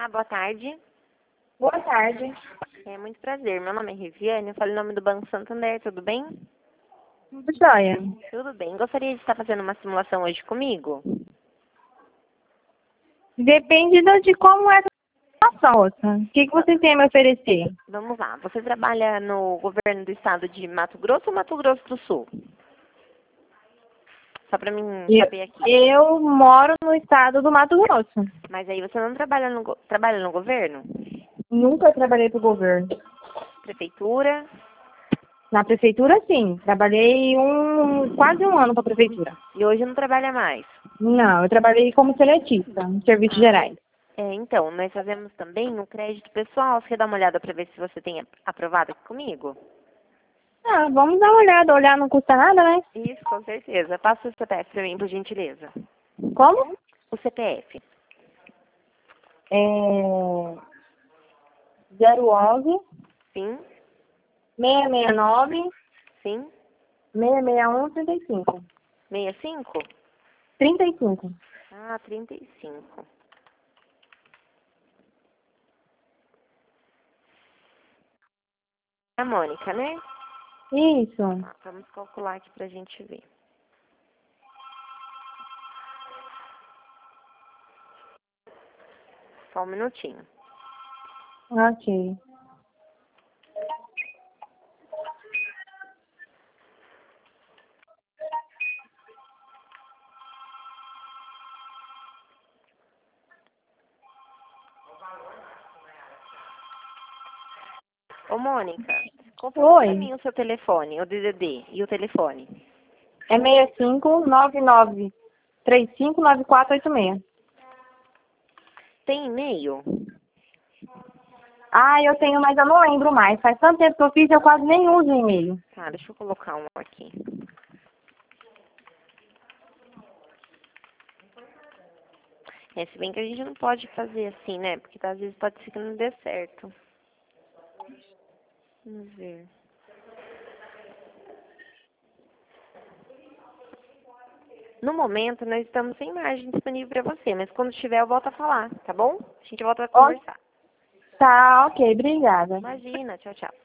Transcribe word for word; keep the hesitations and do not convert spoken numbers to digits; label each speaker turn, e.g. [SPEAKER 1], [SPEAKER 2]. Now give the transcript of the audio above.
[SPEAKER 1] Olá, boa tarde.
[SPEAKER 2] Boa tarde.
[SPEAKER 1] É muito prazer. Meu nome é Riviane, eu falo em nome do Banco Santander, tudo bem?
[SPEAKER 2] Tudo jóia.
[SPEAKER 1] Tudo bem. Gostaria de estar fazendo uma simulação hoje comigo?
[SPEAKER 2] Depende da- de como é a situação, moça. O que, que você tem a me oferecer?
[SPEAKER 1] Vamos lá. Você trabalha no governo do estado de Mato Grosso ou Mato Grosso do Sul? Só para mim
[SPEAKER 2] Eu,
[SPEAKER 1] saber aqui.
[SPEAKER 2] eu moro no estado do Mato Grosso.
[SPEAKER 1] Mas aí você não trabalha no, go- trabalha no governo?
[SPEAKER 2] Nunca trabalhei para o governo.
[SPEAKER 1] Prefeitura?
[SPEAKER 2] Na prefeitura, sim. Trabalhei um, quase um ano para a prefeitura.
[SPEAKER 1] E hoje não trabalha mais?
[SPEAKER 2] Não, eu trabalhei como seletista, em serviços gerais.
[SPEAKER 1] É, então, nós fazemos também um crédito pessoal. Você quer dar uma olhada para ver se você tem ap- aprovado aqui comigo?
[SPEAKER 2] Ah, vamos dar uma olhada. Olhar não custa nada, né?
[SPEAKER 1] Isso, com certeza. Passa o C P F para mim, por gentileza.
[SPEAKER 2] Como?
[SPEAKER 1] O C P F.
[SPEAKER 2] É... zero onze,
[SPEAKER 1] Sim,
[SPEAKER 2] seiscentos e sessenta e nove,
[SPEAKER 1] sim.
[SPEAKER 2] seiscentos e sessenta e um, trinta e cinco.
[SPEAKER 1] sessenta e cinco?
[SPEAKER 2] trinta e cinco.
[SPEAKER 1] Ah, trinta e cinco. A Mônica, né?
[SPEAKER 2] Isso.
[SPEAKER 1] Tá, vamos calcular aqui pra gente ver. Só um minutinho.
[SPEAKER 2] Ok.
[SPEAKER 1] Ô, Mônica, confirma pra
[SPEAKER 2] Oi.
[SPEAKER 1] mim o seu telefone, o D D D e o telefone.
[SPEAKER 2] É seis cinco nove nove três cinco nove quatro oito seis.
[SPEAKER 1] Tem e-mail?
[SPEAKER 2] Ah, eu tenho, mas eu não lembro mais. Faz tanto tempo que eu fiz, eu quase nem uso e-mail.
[SPEAKER 1] Tá, deixa eu colocar um aqui. É, se bem que a gente não pode fazer assim, né? Porque às vezes pode ser que não dê certo. Vamos ver. No momento, nós estamos sem margem disponível para você, mas quando tiver, eu volto a falar, tá bom? A gente volta a
[SPEAKER 2] Ó,
[SPEAKER 1] conversar.
[SPEAKER 2] tá, ok, obrigada.
[SPEAKER 1] Imagina, tchau, tchau.